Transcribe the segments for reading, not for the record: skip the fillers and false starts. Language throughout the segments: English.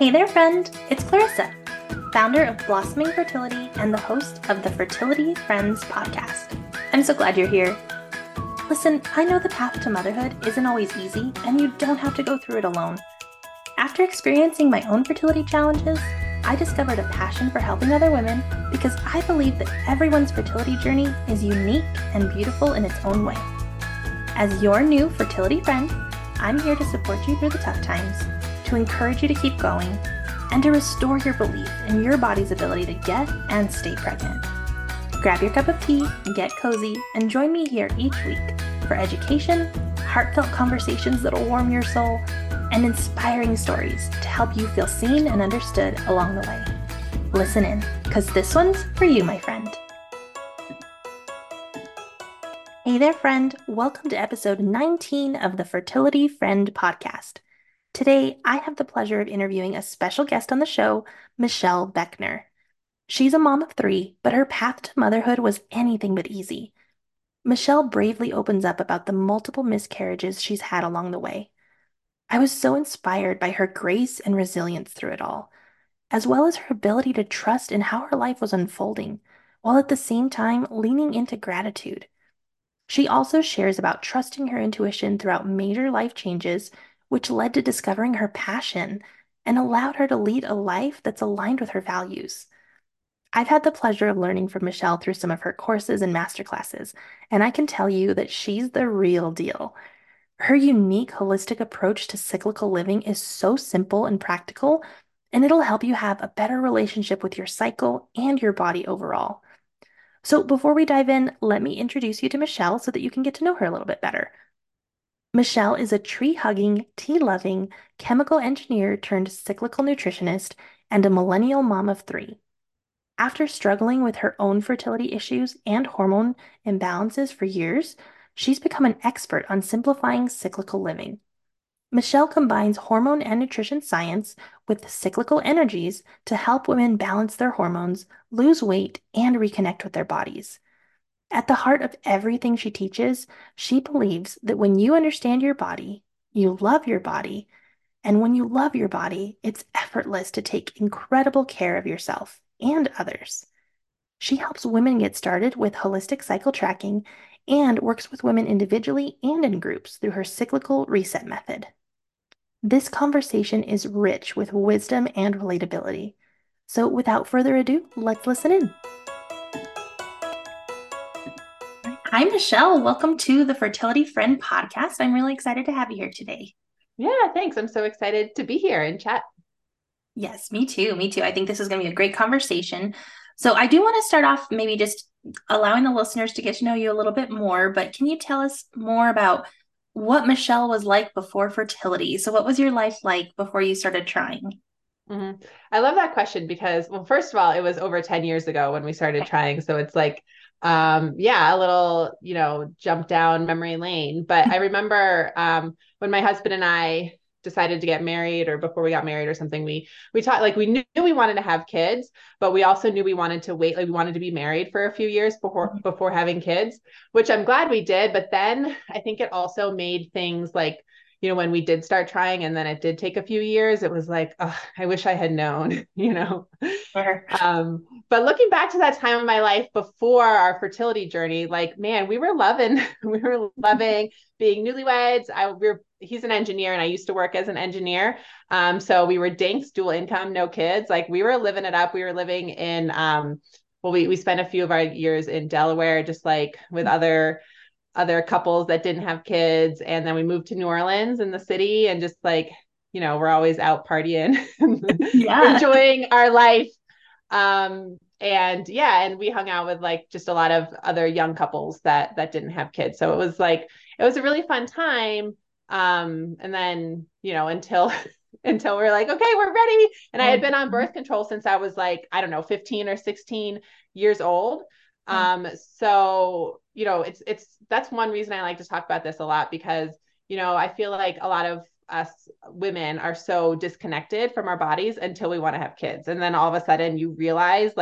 Hey there, friend! It's Clarissa, founder of Blossoming Fertility and the host of the Fertility Friends podcast. I'm so glad you're here. Listen, I know the path to motherhood isn't always easy, and you don't have to go through it alone. After experiencing my own fertility challenges, I discovered a passion for helping other women because I believe that everyone's fertility journey is unique and beautiful in its own way. As your new fertility friend, I'm here to support you through the tough times, to encourage you to keep going, and to restore your belief in your body's ability to get and stay pregnant. Grab your cup of tea, get cozy, and join me here each week for education, heartfelt conversations that'll warm your soul, and inspiring stories to help you feel seen and understood along the way. Listen in, because this one's for you, my friend. Hey there, friend. Welcome to episode 19 of the Fertility Friend podcast. Today, I have the pleasure of interviewing a special guest on the show, Michelle Beckner. She's a mom of 3, but her path to motherhood was anything but easy. Michelle bravely opens up about the multiple miscarriages she's had along the way. I was so inspired by her grace and resilience through it all, as well as her ability to trust in how her life was unfolding, while at the same time leaning into gratitude. She also shares about trusting her intuition throughout major life changes, which led to discovering her passion and allowed her to lead a life that's aligned with her values. I've had the pleasure of learning from Michelle through some of her courses and masterclasses, and I can tell you that she's the real deal. Her unique holistic approach to cyclical living is so simple and practical, and it'll help you have a better relationship with your cycle and your body overall. So before we dive in, let me introduce you to Michelle so that you can get to know her a little bit better. Michelle is a tree-hugging, tea-loving, chemical engineer turned cyclical nutritionist and a millennial mom of 3. After struggling with her own fertility issues and hormone imbalances for years, she's become an expert on simplifying cyclical living. Michelle combines hormone and nutrition science with cyclical energies to help women balance their hormones, lose weight, and reconnect with their bodies. At the heart of everything she teaches, she believes that when you understand your body, you love your body, and when you love your body, it's effortless to take incredible care of yourself and others. She helps women get started with holistic cycle tracking and works with women individually and in groups through her cyclical reset method. This conversation is rich with wisdom and relatability. So without further ado, let's listen in. Hi, Michelle. Welcome to the Fertility Friend podcast. I'm really excited to have you here today. Yeah, thanks. I'm so excited to be here and chat. Yes, me too. Me too. I think this is going to be a great conversation. So I do want to start off maybe just allowing the listeners to get to know you a little bit more, but can you tell us more about what Michelle was like before fertility? So what was your life like before you started trying? hmm I love that question because, well, first of all, it was over 10 years ago when we started trying. So it's like, yeah, a little, jump down memory lane. But I remember when my husband and I decided to get married or before we got married or something, we talked like we knew we wanted to have kids, but we also knew we wanted to wait, like we wanted to be married for a few years before having kids, which I'm glad we did. But then I think it also made things like when we did start trying and then it did take a few years, it was like, oh, I wish I had known, Sure. But looking back to that time of my life before our fertility journey, like, man, we were loving, we were loving being newlyweds. He's an engineer and I used to work as an engineer. So we were dinks, dual income, no kids. Like we were living it up. We were living in, well, we spent a few of our years in Delaware, just like with other couples that didn't have kids. And then we moved to New Orleans in the city and just like, we're always out partying, Yeah. enjoying our life. And yeah, and we hung out with like just a lot of other young couples that didn't have kids. So it was a really fun time. And then, until until we're like, okay, we're ready. And I had been on birth control since I was like, I don't know, 15 or 16 years old. So, it's that's one reason I like to talk about this a lot because, I feel like a lot of us women are so disconnected from our bodies until we want to have kids. And then all of a sudden you realize like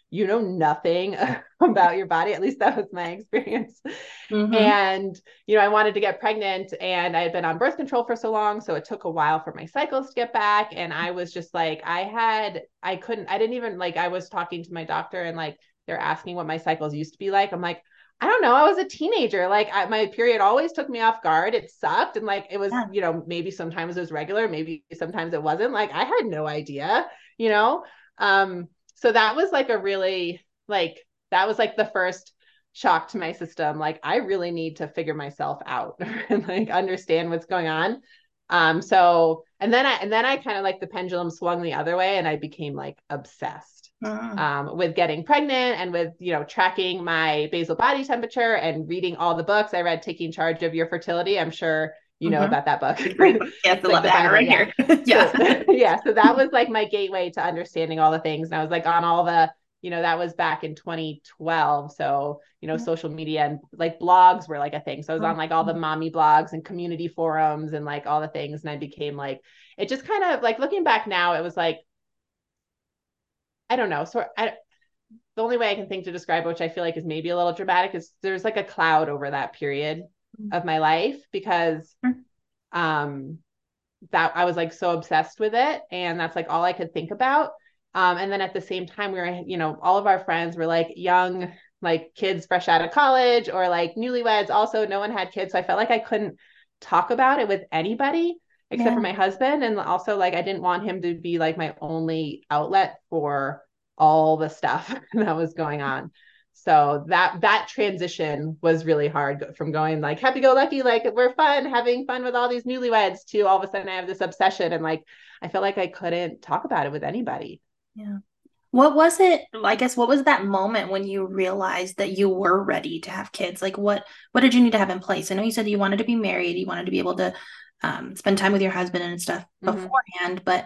you know nothing about your body. At least that was my experience. Mm-hmm. And, I wanted to get pregnant and I had been on birth control for so long. So it took a while for my cycles to get back. And I was just like, I didn't even like, I was talking to my doctor and like, they're asking what my cycles used to be like. I'm like, I don't know. I was a teenager. Like my period always took me off guard. It sucked. And like, it was, Yeah. maybe sometimes it was regular, maybe sometimes it wasn't. Like I had no idea, you know? So that was like a really like, that was like the first shock to my system. Like I really need to figure myself out and like understand what's going on. So and then I kind of like the pendulum swung the other way and I became like obsessed Mm. with getting pregnant and with, tracking my basal body temperature and reading all the books. I read Taking Charge of Your Fertility. I'm sure you know Mm-hmm. about that book. It's a great book. Yes, I It's like love the it. I have it Bible. right Yeah. here. So Yeah. yeah, so that was like my gateway to understanding all the things. And I was like on all the, that was back in 2012. So, social media and like blogs were like a thing. So I was on like all the mommy blogs and community forums and like all the things. And I became like, it just kind of like looking back now, it was like, I don't know. The only way I can think to describe it, which I feel like is maybe a little dramatic, is there's like a cloud over that period of my life because um that I was like so obsessed with it and that's like all I could think about. And then at the same time we were, all of our friends were like young, like kids fresh out of college or like newlyweds. Also, no one had kids. So I felt like I couldn't talk about it with anybody except for Yeah. my husband. And also like I didn't want him to be like my only outlet for all the stuff that was going on. So that transition was really hard from going like happy go lucky, like we're fun, having fun with all these newlyweds to all of a sudden I have this obsession and like I felt like I couldn't talk about it with anybody. Yeah. What was it, I guess, what was that moment when you realized that you were ready to have kids? Like what did you need to have in place? I know you said you wanted to be married, you wanted to be able to spend time with your husband and stuff Mm-hmm. beforehand, but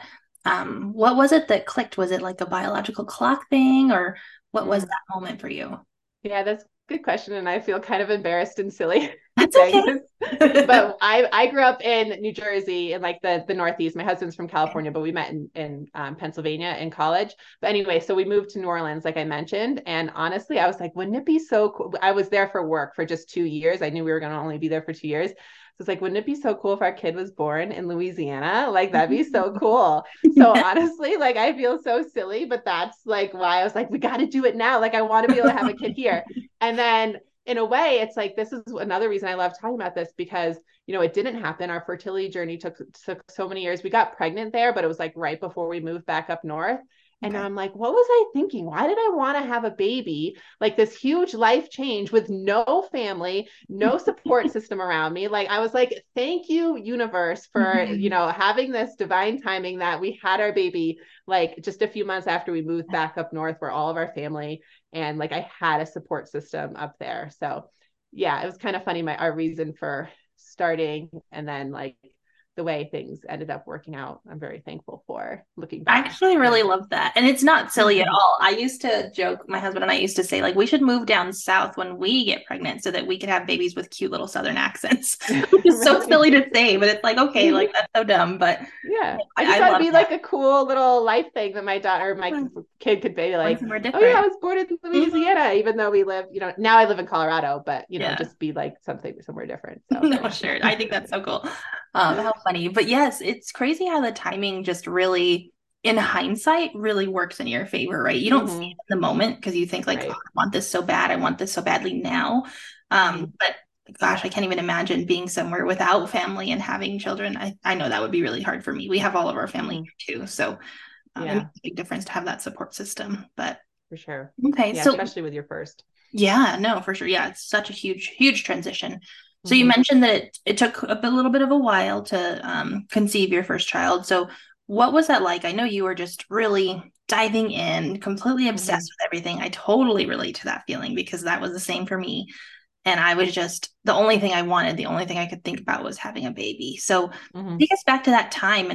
what was it that clicked? Was it like a biological clock thing, or what was Mm. that moment for you? Yeah, that's a good question. And I feel kind of embarrassed and silly That's saying okay. this. But I grew up in New Jersey in like the Northeast. My husband's from California, but we met in Pennsylvania in college. But anyway, so we moved to New Orleans, like I mentioned. And honestly, I was like, wouldn't it be so cool? I was there for work for just 2 years. I knew we were going to only be there for 2 years. So it's like, wouldn't it be so cool if our kid was born in Louisiana? Like that'd be so cool. So honestly, like I feel so silly, but that's like why I was like, we got to do it now. Like I want to be able to have a kid here. And then in a way, it's like this is another reason I love talking about this because it didn't happen. Our fertility journey took so many years. We got pregnant there, but it was like right before we moved back up north. And Okay. now I'm like, what was I thinking? Why did I want to have a baby? Like this huge life change with no family, no support system around me. Like I was like, thank you, universe, for Mhm. having this divine timing that we had our baby like just a few months after we moved back up north where all of our family and like I had a support system up there. So yeah, it was kind of funny our reason for starting and then like the way things ended up working out. I'm very thankful for looking I back. actually Yeah. really love that. And it's not silly at all. I used to joke, my husband and I used to say, like, we should move down south when we get pregnant so that we could have babies with cute little Southern accents. Which is so Right. silly to say, but it's like, okay, like that's so dumb. But Yeah. I just I thought it'd love be that. like a cool little life thing that my daughter, my kid could be Going like, somewhere oh yeah, I different. was born in Mhm. Louisiana, even though we live, now I live in Colorado, but Yeah. just be like something somewhere different. So No, sure. I think that's so cool. How funny. But yes, it's crazy how the timing just really, in hindsight, really works in your favor, right? You don't see hmm it in the moment because you think like, oh, right. I want this so bad. I want this so badly now. hmm But gosh, I can't even imagine being somewhere without family and having children. I know that would be really hard for me. We have all of our family hmm here too. So it makes Yeah, a big difference to have that support system. But for sure. okay, Yeah, so especially with your first. yeah, no, for sure. Yeah, it's such a huge transition. So you hmm mentioned that it took little bit of a while to conceive your first child. So what was that like? I know you were just really diving in, completely hmm obsessed with everything. I totally relate to that feeling because that was the same for me. And I was just the only thing I wanted, the only thing I could think about was having a baby. So hmm take us back to that time and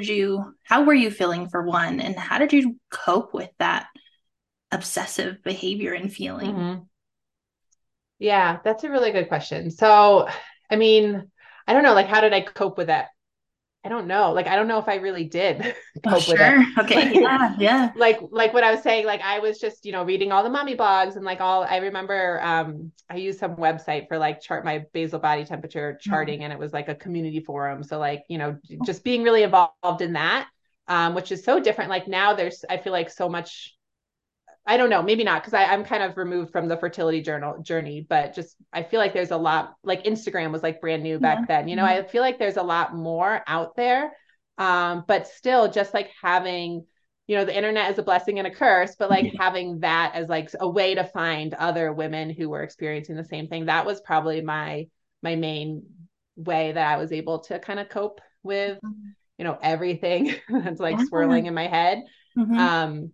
how were you feeling for one? And how did you cope with that obsessive behavior and feeling? hmm Yeah, that's a really good question. So, I mean, I don't know, like, how did I cope with that? I don't know. Like, I don't know if I really did Oh, cope with it. sure. Okay. Like, Yeah. Yeah. like what I was saying, like I was just, reading all the mommy blogs and like I remember I used some website for like chart my basal body temperature Mhm. charting, and it was like a community forum. So like, just being really involved in that, which is so different. Like now I feel like so much, I don't know, maybe not because I'm kind of removed from the fertility journey, but just I feel like there's a lot, like Instagram was like brand new Yeah. back then. Mhm. I feel like there's a lot more out there. But still just like having, the internet is a blessing and a curse, but like having that as like a way to find other women who were experiencing the same thing. That was probably my main way that I was able to kind of cope with, everything that's like Yeah. swirling in my head. Mhm. Um,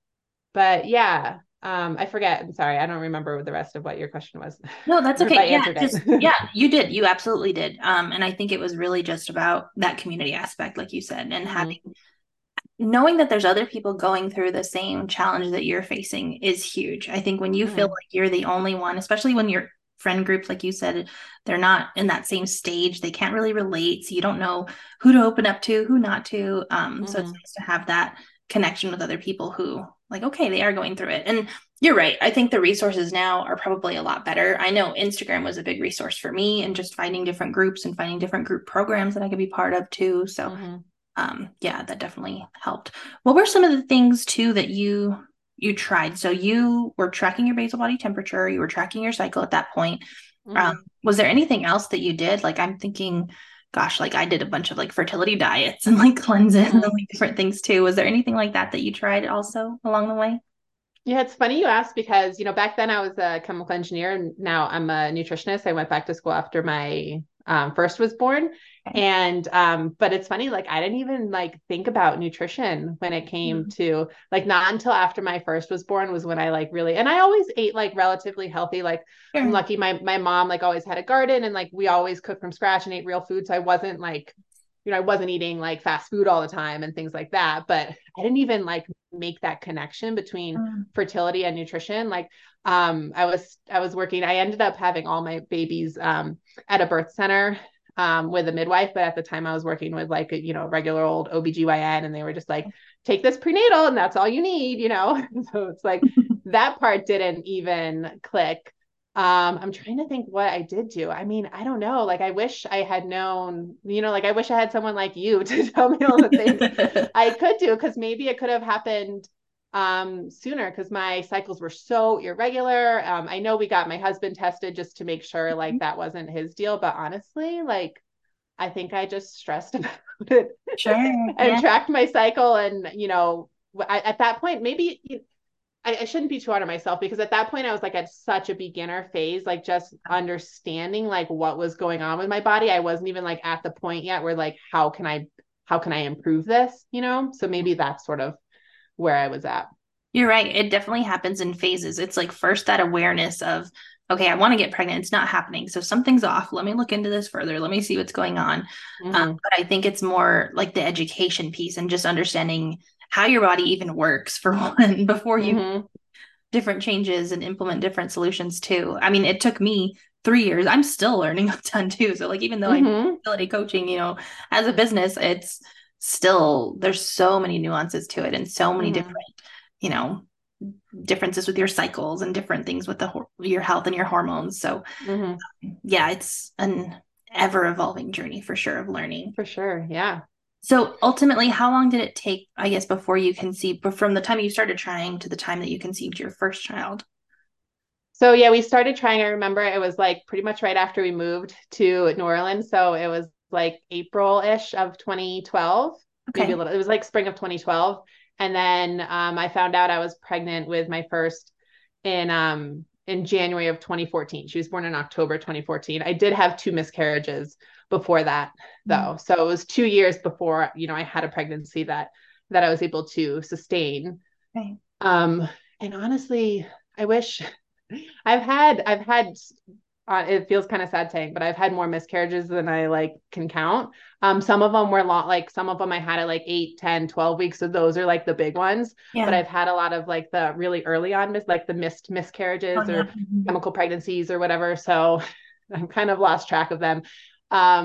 but yeah, I forget. I'm sorry. I don't remember the rest of what your question was, No, that's or if okay. I Yeah, answered just it. yeah, you did. You absolutely did. And I think it was really just about that community aspect, like you said, and having Mm-hmm. knowing that there's other people going through the same challenge that you're facing is huge. I think when you feel Mm-hmm. like you're the only one, especially when your friend groups, like you said, they're not in that same stage, they can't really relate. So you don't know who to open up to, who not to. So it's Mm-hmm. nice to have that connection with other people who, like, okay, they are going through it. And you're right. I think the resources now are probably a lot better. I know Instagram was a big resource for me and just finding different groups and finding different group programs that I could be part of too. So Mm-hmm. yeah, that definitely helped. What were some of the things too that you tried? So you were tracking your basal body temperature, you were tracking your cycle at that point. Um, Mm-hmm. was there anything else that you did? Like I'm thinking, gosh, like I did a bunch of like fertility diets and like cleanses and Mm-hmm. like different things too. Was there anything like that that you tried also along the way? Yeah, it's funny you asked because, back then I was a chemical engineer and now I'm a nutritionist. I went back to school after my first was born. Okay. And but it's funny, like I didn't even like think about nutrition when it came Mhm. to like not until after my first was born was when I like really, and I always ate like relatively healthy. Like I'm Sure. lucky my mom like always had a garden and like we always cooked from scratch and ate real food. So I wasn't like, I wasn't eating like fast food all the time and things like that. But I didn't even like make that connection between Mm. fertility and nutrition. Like I was working, I ended up having all my babies at a birth center with a midwife, but at the time I was working with like a, regular old OBGYN, and they were just like, take this prenatal and that's all you need. So it's like that part didn't even click. I'm trying to think what I did do. I mean, I don't know. Like, I wish I had known, like, I wish I had someone like you to tell me all the things I could do, because maybe it could have happened sooner, because my cycles were so irregular. I know we got my husband tested just to make sure like that wasn't his deal, but honestly, like, I think I just stressed about it Sure. and Yeah. tracked my cycle. And, at that point, maybe I shouldn't be too hard on myself, because at that point I was like at such a beginner phase, like just understanding like what was going on with my body. I wasn't even like at the point yet where like, how can I improve this? So maybe that's sort of where I was at. You're right. It definitely happens in phases. It's like first that awareness of, okay, I want to get pregnant. It's not happening. So something's off. Let me look into this further. Let me see what's going on. Mm-hmm. But I think it's more like the education piece and just understanding how your body even works for one before you Mm-hmm. different changes and implement different solutions too. I mean, it took me 3 years. I'm still learning a ton too. So like even though I do Mm-hmm. fertility coaching, as a business, it's still there's so many nuances to it and so many different, Mm-hmm. you know, differences with your cycles and different things with your health and your hormones. So Mm-hmm. yeah, it's an ever evolving journey for sure of learning. For sure. Yeah. So ultimately, how long did it take, I guess, before you conceived, from the time you started trying to the time that you conceived your first child? So yeah, we started trying. I remember it was like pretty much right after we moved to New Orleans. So it was like April-ish of 2012, maybe a Okay. little. It was like spring of 2012. And then I found out I was pregnant with my first in January of 2014. She was born in October 2014. I did have two miscarriages before that Mm. though. So it was 2 years before, I had a pregnancy that I was able to sustain. Okay. Um, and honestly, I wish I've had it feels kind of sad saying, but I've had more miscarriages than I like can count. Some of them were long, like some of them I had at like 8, 10, 12 weeks. So those are like the big ones. But Yeah. I've had a lot of like the really early on like the missed Oh, miscarriages yeah. or Mhm. chemical pregnancies or whatever. So I'm kind of lost track of them.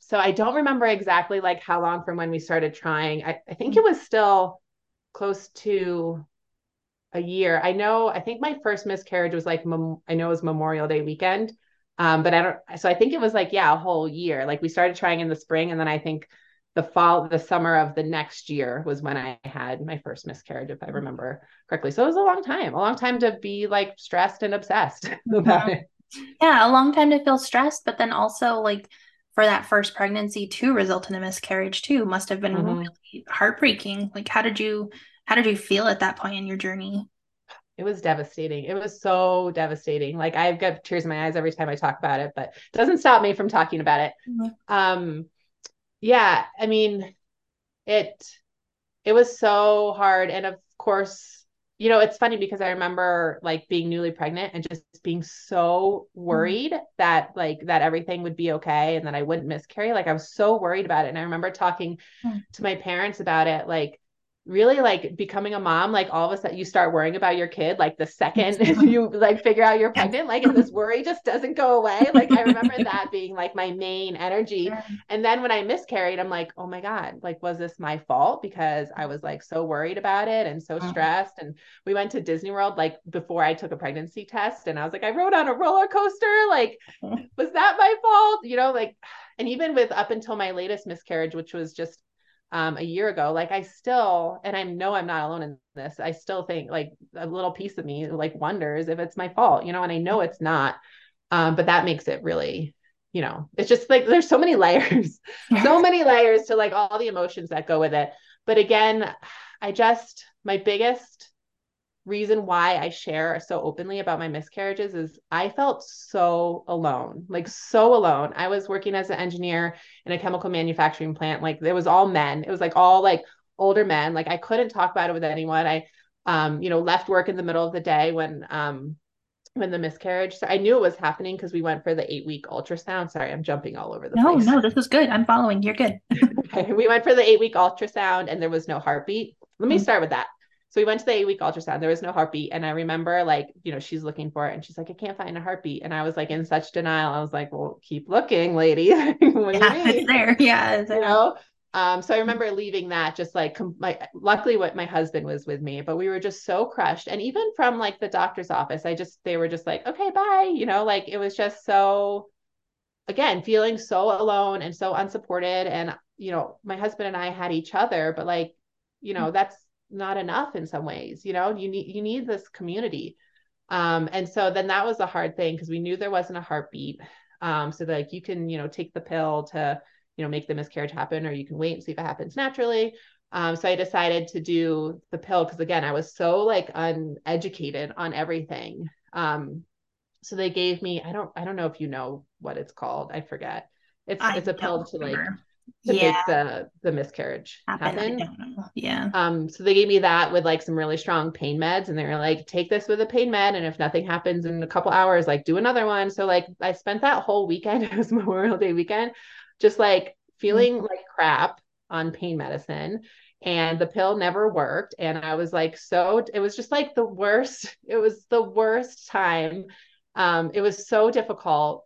so I don't remember exactly like how long from when we started trying. I think it was still close to a year. I think my first miscarriage was like, I know it was Memorial Day weekend. But I don't, so I think it was like, yeah, a whole year. Like we started trying in the spring, and then I think the summer of the next year was when I had my first miscarriage, if I remember correctly. So it was a long time to be like stressed and obsessed about Mhm. it. Yeah, a long time to feel stressed, but then also like for that first pregnancy to result in a miscarriage too must have been Mhm. really heartbreaking. Like how did you feel at that point in your journey? It was devastating. It was so devastating. Like I've got tears in my eyes every time I talk about it, but it doesn't stop me from talking about it. Mhm. Um, yeah, I mean, it it was so hard. And of course, it's funny because I remember like being newly pregnant and just being so worried that that everything would be okay and that I wouldn't miscarry. Like I was so worried about it. And I remember talking Mhm. to my parents about it, like really like becoming a mom, like all of a sudden you start worrying about your kid, like the second you like figure out you're pregnant, like, and this worry just doesn't go away. Like I remember that being like my main energy. And then when I miscarried, I'm like, oh my God, like, was this my fault? Because I was like so worried about it and so stressed. And we went to Disney World like before I took a pregnancy test. And I was like, I rode on a roller coaster. Like, was that my fault? Like, and even with up until my latest miscarriage, which was just a year ago, like I still, and I know I'm not alone in this, I still think like a little piece of me like wonders if it's my fault, and I know it's not. But that makes it really, it's just like there's so many layers, so many layers to like all the emotions that go with it. But again, my biggest reason why I share so openly about my miscarriages is I felt so alone, like so alone. I was working as an engineer in a chemical manufacturing plant. Like it was all men. It was like all like older men. Like I couldn't talk about it with anyone. I left work in the middle of the day when the miscarriage. So I knew it was happening because we went for the 8-week ultrasound. Sorry, I'm jumping all over the No, place. no, this is good. I'm following. You're good. Okay. We went for the 8-week ultrasound and there was no heartbeat. Let me start with that. So we went to the 8-week ultrasound. There was no heartbeat. And I remember like, she's looking for it and she's like, I can't find a heartbeat. And I was like in such denial. I was like, well, keep looking, lady. What do you Yeah, it's mean? there. Yeah, it's You there. know? So I remember leaving that just like luckily what my husband was with me, but we were just so crushed. And even from like the doctor's office, they were just like, okay, bye. Like it was just so, again, feeling so alone and so unsupported. And, my husband and I had each other, but like, that's not enough in some ways, you need this community. And so then that was a hard thing because we knew there wasn't a heartbeat. So like you can, take the pill to, make the miscarriage happen, or you can wait and see if it happens naturally. So I decided to do the pill because again, I was so like uneducated on everything. So they gave me, I don't know if you know what it's called. I forget. I It's a pill don't to like remember. to Yeah, make the miscarriage happen. I happen. don't know. Yeah. So they gave me that with like some really strong pain meds, and they were like, take this with a pain med, and if nothing happens in a couple hours, like do another one. So like I spent that whole weekend, it was Memorial Day weekend, just like feeling like crap on pain medicine. And the pill never worked. And I was like, it was just like the worst. It was the worst time. It was so difficult.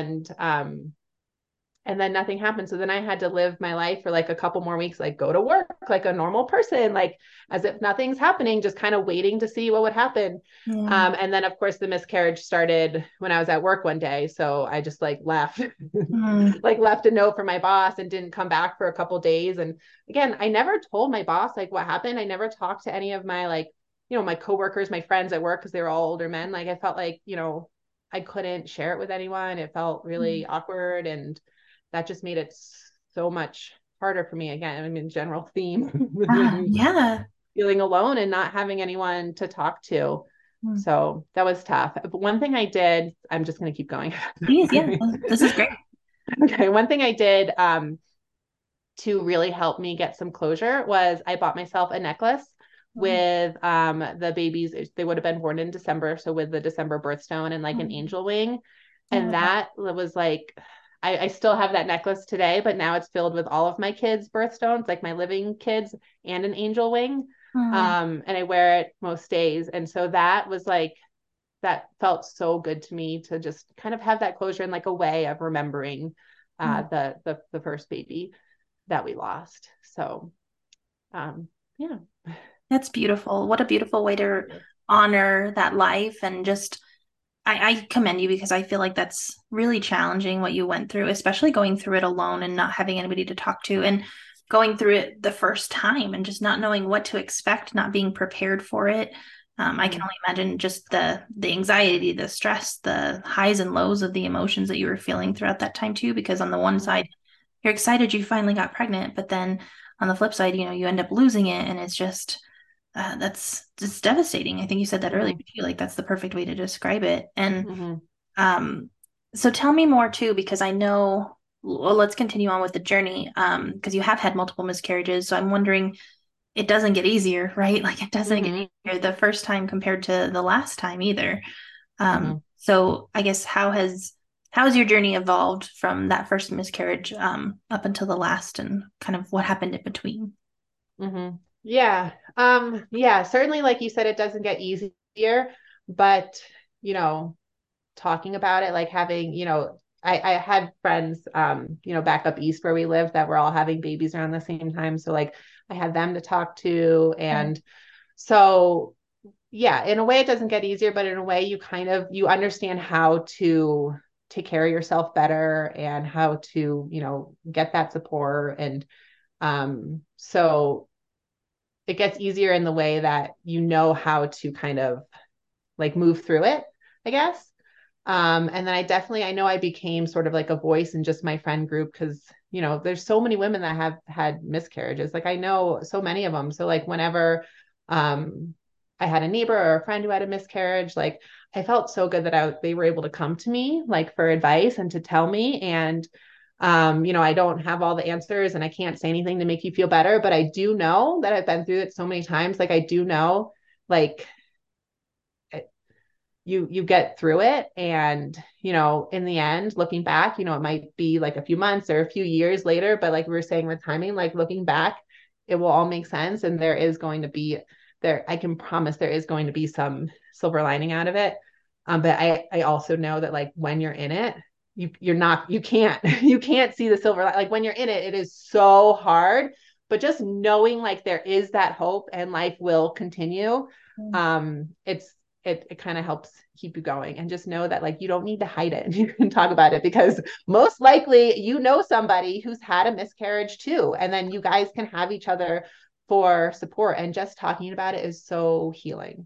And then nothing happened. So then I had to live my life for like a couple more weeks, like go to work like a normal person, like as if nothing's happening, just kind of waiting to see what would happen. Yeah. And then of course the miscarriage started when I was at work one day. So I just like left, Mm. like left a note for my boss and didn't come back for a couple days. And again, I never told my boss like what happened. I never talked to any of my like, my coworkers, my friends at work, because they were all older men. Like I felt like, I couldn't share it with anyone. It felt really awkward, and that just made it so much harder for me. Again, I mean, general theme with me Yeah. feeling alone and not having anyone to talk to. Mm. So that was tough. But one thing I did, I'm just going to keep going. Please, yeah. This is great. Okay. One thing I did to really help me get some closure was I bought myself a necklace Mm. with the babies. They would have been born in December. So with the December birthstone and like an Mm. angel wing. And Oh, that was like, I still have that necklace today, but now it's filled with all of my kids' birthstones, like my living kids and an angel wing. mm. And I wear it most days. And so that was like, that felt so good to me to just kind of have that closure and like a way of remembering Mm. the first baby that we lost. So yeah. That's beautiful. What a beautiful way to honor that life and just I commend you because I feel like that's really challenging what you went through, especially going through it alone and not having anybody to talk to and going through it the first time and just not knowing what to expect, not being prepared for it. I can Mm-hmm. only imagine just the anxiety, the stress, the highs and lows of the emotions that you were feeling throughout that time too. Because on the one Mm-hmm. side, you're excited you finally got pregnant, but then on the flip side, you end up losing it, and it's just that's just devastating. I think you said that earlier Mm-hmm. too. Like that's the perfect way to describe it. And Mm-hmm. um, so tell me more too, because I know. Well, let's continue on with the journey. Because you have had multiple miscarriages, so I'm wondering, it doesn't get easier, right? Like it doesn't get Mm-hmm. easier the first time compared to the last time either. Mm-hmm. So I guess how has your journey evolved from that first miscarriage up until the last, and kind of what happened in between? Mm-hmm. Yeah. Yeah, certainly like you said, it doesn't get easier, but you know, talking about it, like having, I had friends, back up east where we live that were all having babies around the same time. So like I had them to talk to. Right. And so, yeah, in a way it doesn't get easier, but in a way you understand how to take care of yourself better and how to, get that support. And so it gets easier in the way that you know how to kind of like move through it, I guess. And then I know I became sort of like a voice in just my friend group because, there's so many women that have had miscarriages. Like I know so many of them. So like whenever um, I had a neighbor or a friend who had a miscarriage, like I felt so good that they were able to come to me like for advice and to tell me. And, I don't have all the answers and I can't say anything to make you feel better, but I do know that I've been through it so many times. Like I do know, like you get through it, and in the end, looking back, it might be like a few months or a few years later, but like we were saying with timing, like looking back, it will all make sense, and there is going to be there I can promise there is going to be some silver lining out of it. But I also know that like when you're in it, you're not you can't you can't see the silver like when you're in it, it is so hard, but just knowing like there is that hope and life will continue. It's it kind of helps keep you going, and just know that like you don't need to hide it. You can talk about it because most likely somebody who's had a miscarriage too, and then you guys can have each other for support, and just talking about it is so healing.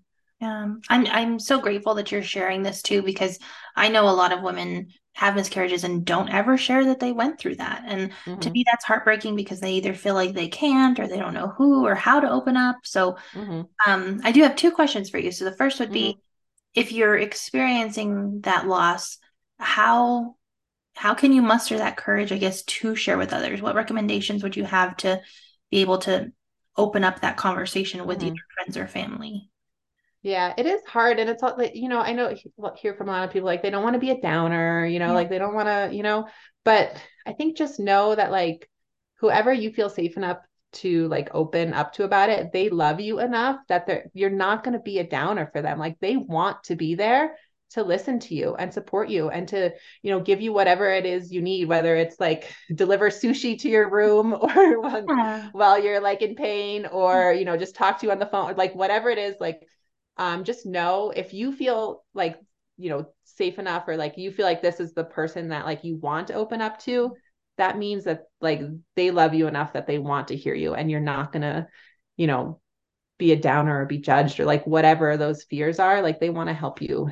I'm so grateful that you're sharing this too, because I know a lot of women have miscarriages and don't ever share that they went through that. And to Mm-hmm. me, that's heartbreaking because they either feel like they can't or they don't know who or how to open up. So Mm-hmm. I do have two questions for you. So the first would be, Mm-hmm. if you're experiencing that loss, how how can you muster that courage, I guess, to share with others? What recommendations would you have to be able to open up that conversation with either Mm-hmm. friends or family? Yeah, it is hard. And it's all like, I know hear from a lot of people like they don't want to be a downer, Yeah. like they don't want to, but I think just know that like whoever you feel safe enough to like open up to about it, they love you enough that you're not going to be a downer for them. Like they want to be there to listen to you and support you and to, give you whatever it is you need, whether it's like deliver sushi to your room or Yeah. while you're like in pain, or, just talk to you on the phone, like whatever it is, like just know if you feel like, safe enough, or like you feel like this is the person that like you want to open up to, that means that like they love you enough that they want to hear you, and you're not gonna, you know, be a downer or be judged or like whatever those fears are, like they want to help you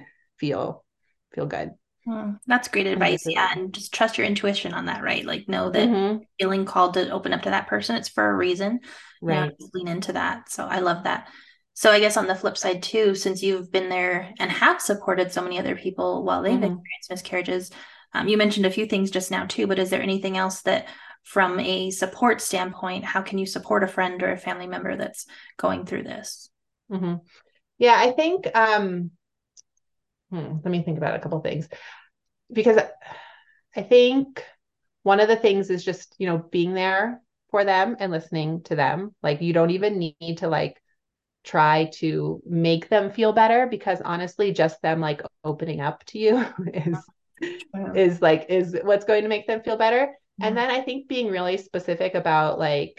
feel good That's great and get advice. through Yeah. it. And just trust your intuition on that, right? Like, know that Mm-hmm. feeling called to open up to that person, it's for a reason, Right. just lean into that. So I love that. So I guess on the flip side too, since you've been there and have supported so many other people while they've Mm-hmm. experienced miscarriages, you mentioned a few things just now too, but is there anything else that from a support standpoint, how can you support a friend or a family member that's going through this? Mm-hmm. Yeah, I think let me think about a couple things, because I think one of the things is just, being there for them and listening to them. Like you don't even need to like try to make them feel better, because honestly, just them like opening up to you is True. is what's going to make them feel better. And Yeah. then I think being really specific about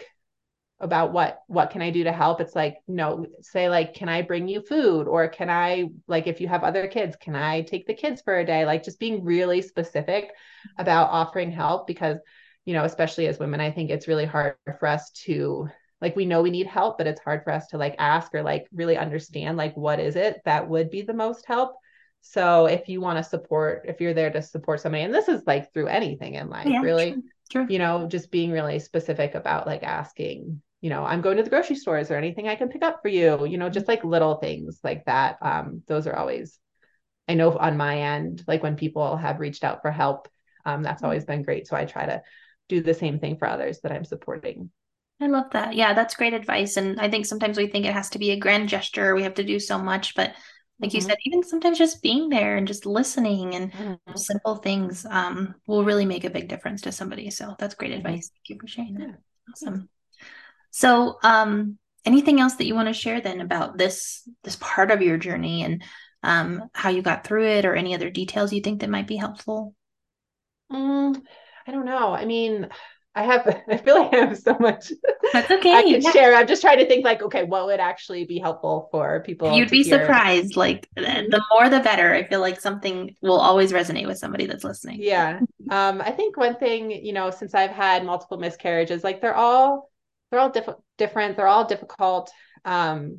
what can I do to help? It's like, no, say like, can I bring you food? Or can I, like, if you have other kids, can I take the kids for a day? Like just being really specific about offering help because, especially as women, I think it's really hard for us to like we know we need help, but it's hard for us to like ask or like really understand like what is it that would be the most help. So if you want to support, if you're there to support somebody, and this is like through anything in life, Yeah, really, true. True. just being really specific about like asking, I'm going to the grocery store. Is there anything I can pick up for you? Just like little things like that. Those are always, I know on my end, like when people have reached out for help, that's always been great. So I try to do the same thing for others that I'm supporting. I love that. Yeah, that's great advice. And I think sometimes we think it has to be a grand gesture, we have to do so much, but like you said, Mm-hmm. even sometimes just being there and just listening and Mm-hmm. simple things will really make a big difference to somebody. So that's great Mm-hmm. advice. Thank you for sharing that. Yeah. Thanks. Awesome. So, anything else that you want to share then about this part of your journey and how you got through it, or any other details you think that might be helpful? Mm, I don't know. I mean, I feel like I have so much That's I okay. could Yeah. share. I'm just trying to think like, okay, what would actually be helpful for people You'd to be hear? surprised. Like Mhm. the more the better. I feel like something will always resonate with somebody that's listening. Yeah. I think one thing, since I've had multiple miscarriages, like they're all different. They're all difficult. Um,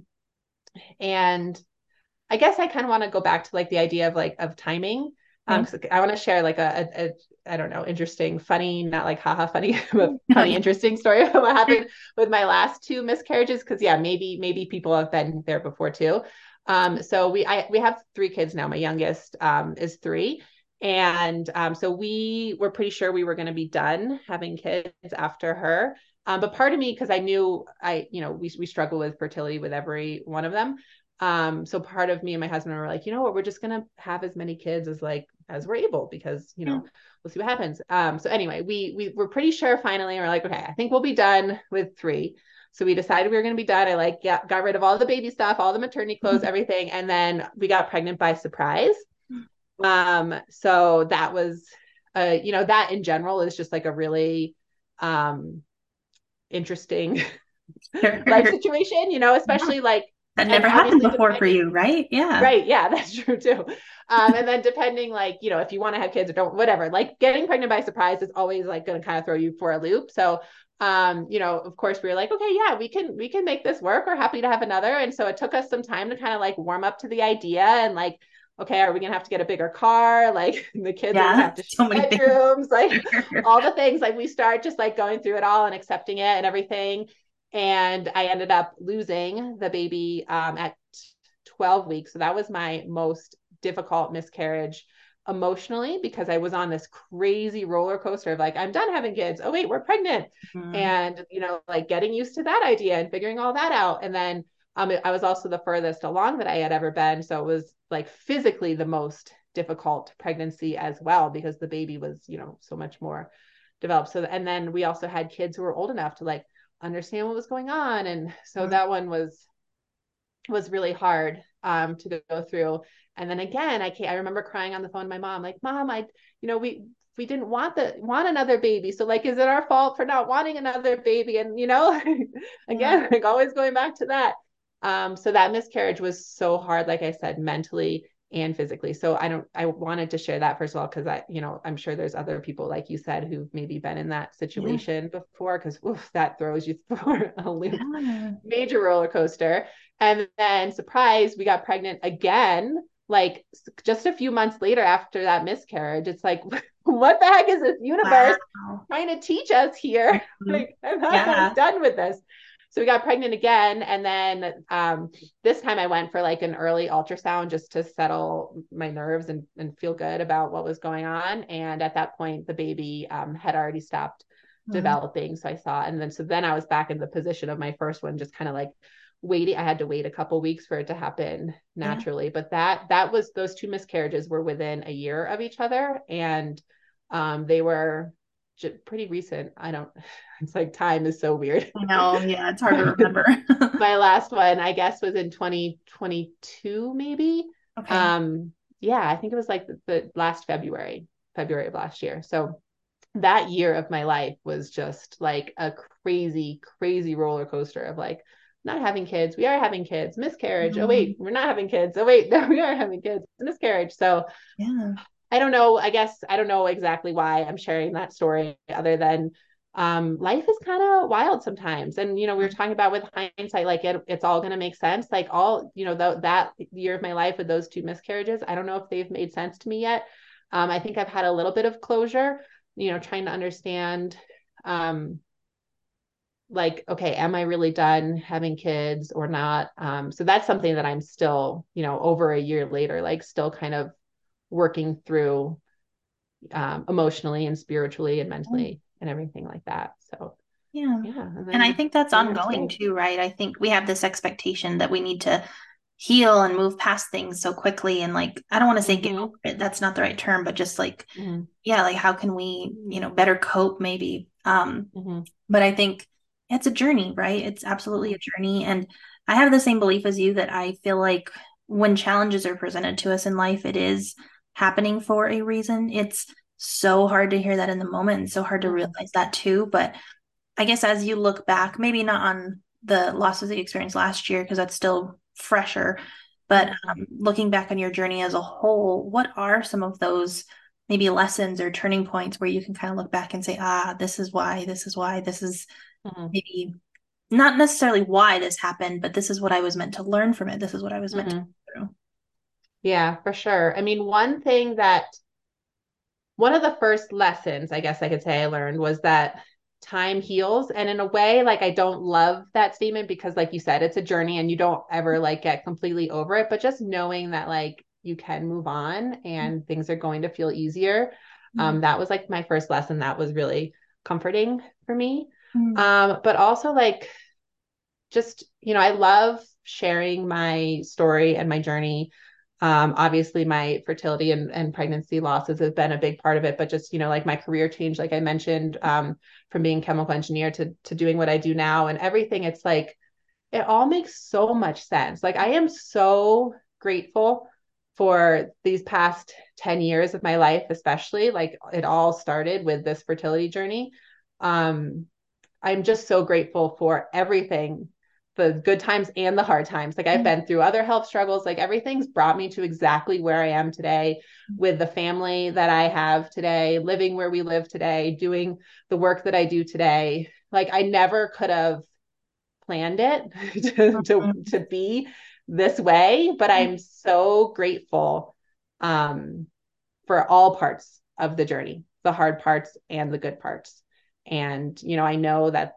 and I guess I kind of want to go back to like the idea of like of timing. Okay. 'Cause I want to share like a I don't know, interesting, funny, not like haha funny, but Oh, funny, yeah. interesting story of what happened with my last two miscarriages. Cause yeah, maybe people have been there before too. So we have three kids now. My youngest is three. And so we were pretty sure we were going to be done having kids after her. But part of me, because I knew we struggle with fertility with every one of them. So part of me and my husband were like, you know what, we're just gonna have as many kids as we're able because Yeah. we'll see what happens. So anyway, we were pretty sure finally, and we're like, okay, I think we'll be done with three. So we decided we were gonna be done. I like got rid of all the baby stuff, all the maternity clothes, everything, and then we got pregnant by surprise. So that was that in general is just like a really um interesting life Sure. situation, Yeah. especially like That and never happened obviously before for depending. you, right? Yeah. Right. Yeah, that's true too. And then depending, like, if you want to have kids or don't, whatever, like getting pregnant by surprise is always like going to kind of throw you for a loop. So, of course we were like, okay, yeah, we can make this work. We're happy to have another. And so it took us some time to kind of like warm up to the idea and like, okay, are we going to have to get a bigger car? Like the kids are going to Yeah. have to So share many things. bedrooms, like all the things. Like we start just like going through it all and accepting it and everything. And I ended up losing the baby at 12 weeks. So that was my most difficult miscarriage emotionally because I was on this crazy roller coaster of like, I'm done having kids. Oh, wait, we're pregnant. Mm. And, like getting used to that idea and figuring all that out. And then I was also the furthest along that I had ever been. So it was like physically the most difficult pregnancy as well because the baby was, so much more developed. So, and then we also had kids who were old enough to like understand what was going on. And so Mm. that one was really hard to go through. And then again, I remember crying on the phone to my mom, like, Mom, we didn't want another baby. So like, is it our fault for not wanting another baby? And Yeah. again, like always going back to that. So that miscarriage was so hard, like I said, mentally and physically. So I wanted to share that first of all, because I'm sure there's other people, like you said, who've maybe been in that Yeah. situation before, because that throws you for a loop, Yeah. major roller coaster. And then, surprise, we got pregnant again, like just a few months later after that miscarriage. It's like, what the heck is this universe Wow. trying to teach us here? Mhm. Like, I'm almost Yeah. done with this. So we got pregnant again. And then this time I went for like an early ultrasound just to settle my nerves and feel good about what was going on. And at that point, the baby had already stopped Mm. developing. So I saw, and then I was back in the position of my first one, just kind of like waiting. I had to wait a couple weeks for it to happen Yeah. naturally, but that was, those two miscarriages were within a year of each other, and they were pretty recent. I don't. It's like time is so weird. I know. Yeah. It's hard to remember. My last one, I guess, was in 2022, maybe. Okay. Um, yeah, I think it was like the last February. February of last year. So that year of my life was just like a crazy, crazy roller coaster of like not having kids. We are having kids, miscarriage. Oh, Mm, wait, we're not having kids. Oh, wait, no, we are having kids, miscarriage. So yeah. I don't know. I guess I don't know exactly why I'm sharing that story other than life is kind of wild sometimes. And, we were talking about with hindsight, like it's all going to make sense. Like all, that year of my life with those two miscarriages, I don't know if they've made sense to me yet. I think I've had a little bit of closure, trying to understand, um, like, okay, am I really done having kids or not? So that's something that I'm still, over a year later, like still kind of working through emotionally and spiritually and mentally and everything like that. So Yeah. yeah, and And I then think that's here we are ongoing today. too, right? I think we have this expectation that we need to heal and move past things so quickly. And like, I don't want to say get over Mm-hmm. it. That's not the right term, but just like, Mm-hmm. yeah, like how can we, better cope maybe? Mm-hmm. But I think it's a journey, right? It's absolutely a journey. And I have the same belief as you that I feel like when challenges are presented to us in life, it is happening for a reason. It's so hard to hear that in the moment and so hard to Mm-hmm. realize that too. But I guess as you look back, maybe not on the losses that you experienced last year, because that's still fresher, but Mm-hmm. looking back on your journey as a whole, what are some of those maybe lessons or turning points where you can kind of look back and say, this is why, this is Mm-hmm. maybe not necessarily why this happened, but this is what I was meant to learn from it. This is what I was meant to Mm-hmm. go through. Yeah, for sure. I mean, one of the first lessons I guess I could say I learned was that time heals. And in a way, like I don't love that statement because, like you said, it's a journey and you don't ever like get completely over it. But just knowing that like you can move on and things are going to feel easier. Mm, That was like my first lesson that was really comforting for me. mm, But also like just, I love sharing my story and my journey. Obviously my fertility and pregnancy losses have been a big part of it, but just, like my career change, like I mentioned, from being chemical engineer to doing what I do now and everything, it's like, it all makes so much sense. Like I am so grateful for these past 10 years of my life, especially like it all started with this fertility journey. Um, I'm just so grateful for everything, the good times and the hard times. Like I've mm, been through other health struggles. Like everything's brought me to exactly where I am today with the family that I have today, living where we live today, doing the work that I do today. Like I never could have planned it to be this way, but mm, I'm so grateful um, for all parts of the journey, the hard parts and the good parts. And, I know that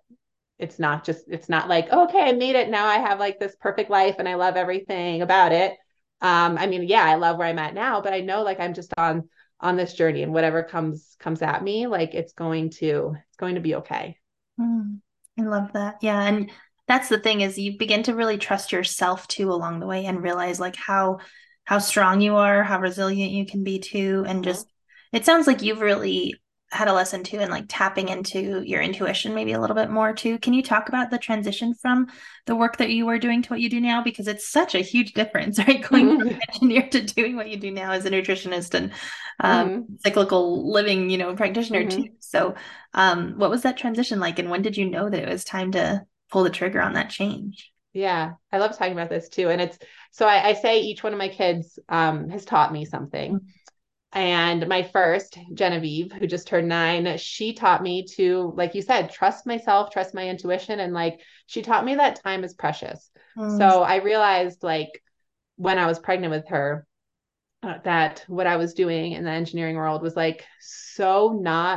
it's not like, oh, okay, I made it. Now I have like this perfect life and I love everything about it. I mean, yeah, I love where I'm at now, but I know like I'm just on this journey and whatever comes at me, like it's going to be okay. mm. I love that. Yeah. And that's the thing is you begin to really trust yourself too along the way and realize like how strong you are, how resilient you can be too. And Mm-hmm. just it sounds like you've really had a lesson too in like tapping into your intuition maybe a little bit more too. Can you talk about the transition from the work that you were doing to what you do now? Because it's such a huge difference, right? Going from Mm-hmm. engineer to doing what you do now as a nutritionist and Mm-hmm. cyclical living, practitioner too. Mm-hmm. So what was that transition like, and when did you know that it was time to pull the trigger on that change? Yeah, I love talking about this too. And it's so I say each one of my kids has taught me something. And my first, Genevieve, who just turned 9, she taught me to, like you said, trust myself, trust my intuition. And like she taught me that time is precious. Mm, So I realized like when I was pregnant with her, that what I was doing in the engineering world was like so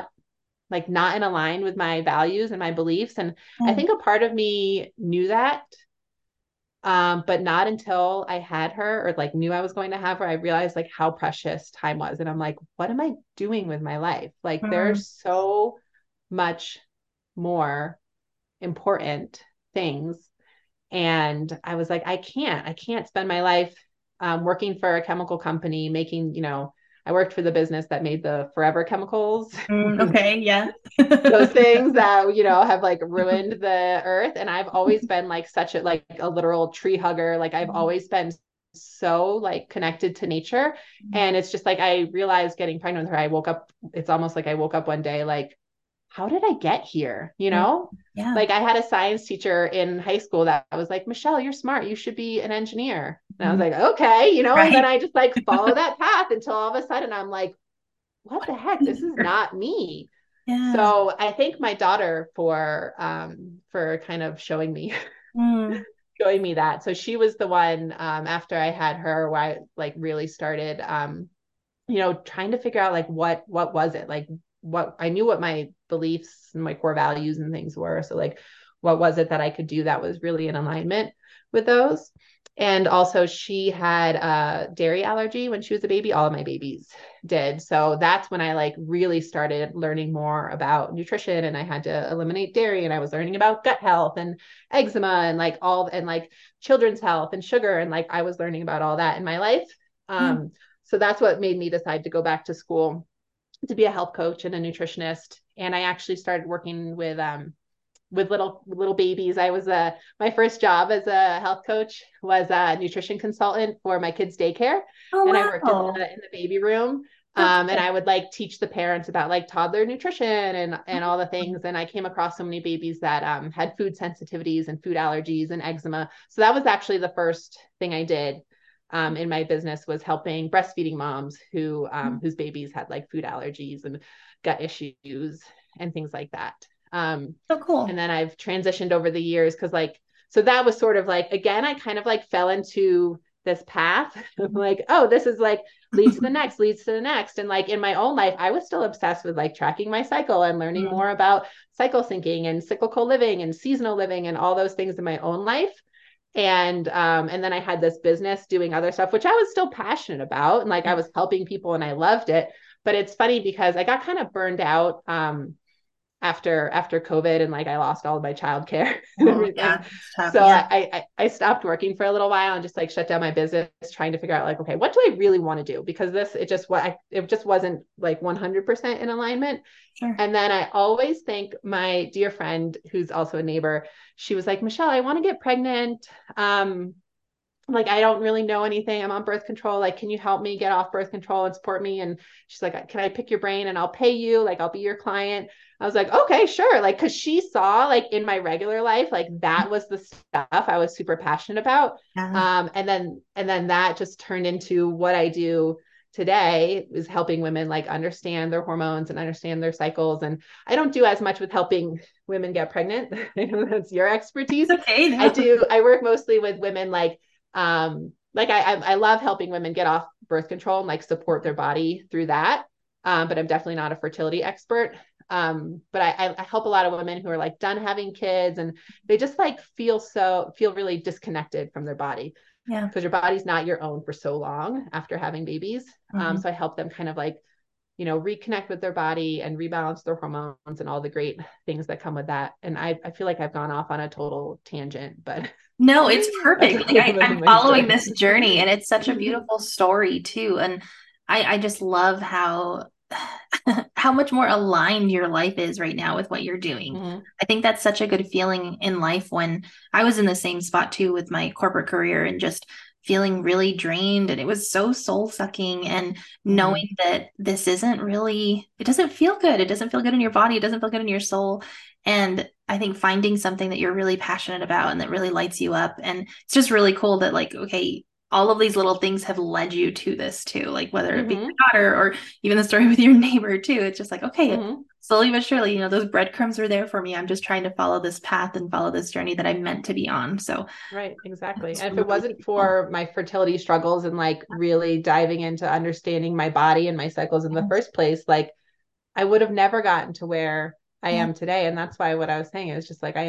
not in align with my values and my beliefs. And I mm, think a part of me knew that, but not until I had her or like knew I was going to have her, I realized like how precious time was. And I'm like, what am I doing with my life? Like mm, there's so much more important things. And I was like, I can't spend my life working for a chemical company, making, I worked for the business that made the forever chemicals. okay, yeah. Those things that have like ruined the earth, and I've always been like such a like a literal tree hugger. Like I've always been so like connected to nature. And it's just like I realized getting pregnant with her, I woke up, it's almost like I woke up one day like, how did I get here? You Mm. know? Yeah. Like I had a science teacher in high school that was like, Michelle, you're smart. You should be an engineer. And I was Mm. like, okay, you know, and then Right. I just like follow that path until all of a sudden I'm like, what the heck? This is not me. Yeah. So I thank my daughter for kind of Mm. showing me that. So she was the one after I had her where I like really started you know, trying to figure out like what was it? Like what I knew what my beliefs and my core values and things were. So like what was it that I could do that was really in alignment with those? And also she had a dairy allergy when she was a baby. All of my babies did. So that's when I like really started learning more about nutrition and I had to eliminate dairy and I was learning about gut health and eczema and like all and like children's health and sugar and like I was learning about all that in my life. Yeah. So that's what made me decide to go back to school to be a health coach and a nutritionist. And I actually started working with little babies. I was my first job as a health coach was a nutrition consultant for my kids' daycare, Oh, and I worked in wow. the baby room. So And cool. I would like teach the parents about like toddler nutrition and all the things. And I came across so many babies that had food sensitivities and food allergies and eczema. So that was actually the first thing I did in my business was helping breastfeeding moms whose babies had like food allergies and gut issues and things like that. So And cool. then I've transitioned over the years because like so that was sort of like again I kind of like fell into this path of like oh this is like leads to the next and like in my own life I was still obsessed with like tracking my cycle and learning Mm. more about cycle syncing and cyclical living and seasonal living and all those things in my own life and then I had this business doing other stuff which I was still passionate about and like I was helping people and I loved it but it's funny because I got kind of burned out after COVID and like I lost all of my childcare and Oh, everything. yeah. It's tough. So Yeah. I stopped working for a little while and just like shut down my business, trying to figure out like, okay, what do I really want to do? Because it just wasn't like 100% in alignment. Sure. And then I always thank my dear friend who's also a neighbor. She was like, Michelle, I want to get pregnant. Like I don't really know anything. I'm on birth control. Like, can you help me get off birth control and support me? And she's like, can I pick your brain and I'll pay you? Like, I'll be your client. I was like, okay, sure. Like, cause she saw like in my regular life, like that was the stuff I was super passionate about. Yeah. And then that just turned into what I do today is helping women like understand their hormones and understand their cycles. And I don't do as much with helping women get pregnant. I know that's your expertise. It's okay. No. I work mostly with women like I love helping women get off birth control and like support their body through that. But I'm definitely not a fertility expert. But I help a lot of women who are like done having kids and they just like feel really disconnected from their body Yeah. because your body's not your own for so long after having babies. Hmm. So I help them kind of like, you know, reconnect with their body and rebalance their hormones and all the great things that come with that. And I feel like I've gone off on a total tangent, but No, it's that's perfect. a Like little bit I'm of my following story. this journey and it's such a beautiful story too. And I just love how how much more aligned your life is right now with what you're doing. Mm-hmm. I think that's such a good feeling in life when I was in the same spot too with my corporate career and just feeling really drained and it was so soul sucking and Mm-hmm. knowing that this isn't really it doesn't feel good. It doesn't feel good in your body, it doesn't feel good in your soul. And I think finding something that you're really passionate about and that really lights you up and it's just really cool that like okay all of these little things have led you to this too, like whether it be Mm-hmm. your daughter or even the story with your neighbor too. It's just like, okay, Mm-hmm. slowly but surely, those breadcrumbs are there for me. I'm just trying to follow this path and follow this journey that I'm meant to be on. So Right, exactly. it's And if it really wasn't beautiful. for my fertility struggles and like really diving into understanding my body and my cycles in the first place, like I would have never gotten to where I Yeah. am today. And that's why what I was saying is just like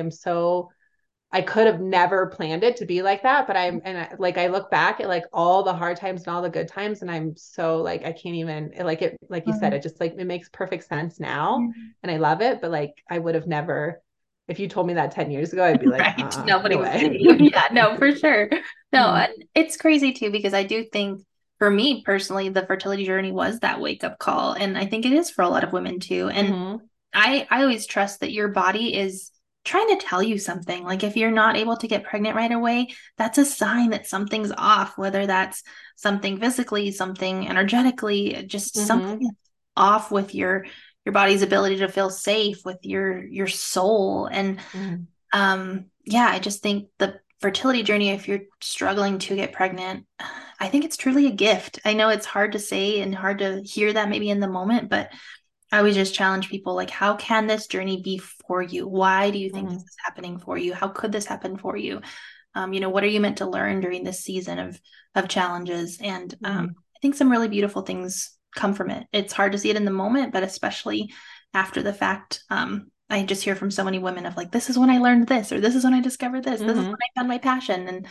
I could have never planned it to be like that, but like I look back at like all the hard times and all the good times and I'm so like I can't even like it like you said Mhm. it just like it makes perfect sense now Mhm. and I love it, but like I would have never if you told me that 10 years ago I'd be like, Right. Nobody no would way. believe you. Yeah, no, for sure. No, Mm-hmm. and it's crazy too because I do think for me personally, the fertility journey was that wake up call. And I think it is for a lot of women too. And Mm-hmm. I always trust that your body is trying to tell you something. Like if you're not able to get pregnant right away, that's a sign that something's off, whether that's something physically, something energetically, just Mm-hmm. something off with your body's ability to feel safe, with your soul. And Mm-hmm. yeah, I just think the fertility journey, if you're struggling to get pregnant, I think it's truly a gift. I know it's hard to say and hard to hear that maybe in the moment, but I would just challenge people like, how can this journey be for you? Why do you think this Mm-hmm. is happening for you? How could this happen for you? What are you meant to learn during this season of challenges? And Mm-hmm. I think some really beautiful things come from it. It's hard to see it in the moment, but especially after the fact, I just hear from so many women of like, this is when I learned this, or this is when I discovered this. This is Mm-hmm. when I found my passion. And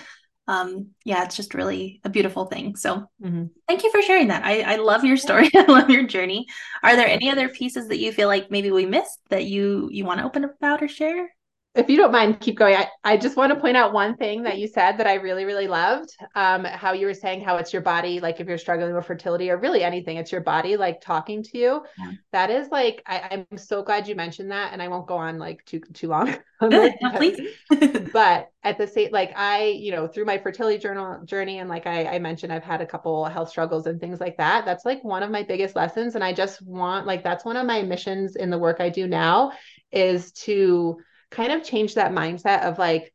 yeah, it's just really a beautiful thing. So Mm-hmm. thank you for sharing that. I love your Yeah. story. I love your journey. Are there Thank you. any other pieces that you feel like maybe we missed that you want to open up about or share? If you don't mind, keep going. I just want to point out one thing that you said that I really, really loved. How you were saying how it's your body, like if you're struggling with fertility or really anything, it's your body like talking to you. Yeah. That is like I'm so glad you mentioned that, and I won't go on like too long on Good. this, No, please. but at the same like through my fertility journey, and like I mentioned, I've had a couple health struggles and things like that. That's like one of my biggest lessons, and I just want like that's one of my missions in the work I do now is to kind of change that mindset of like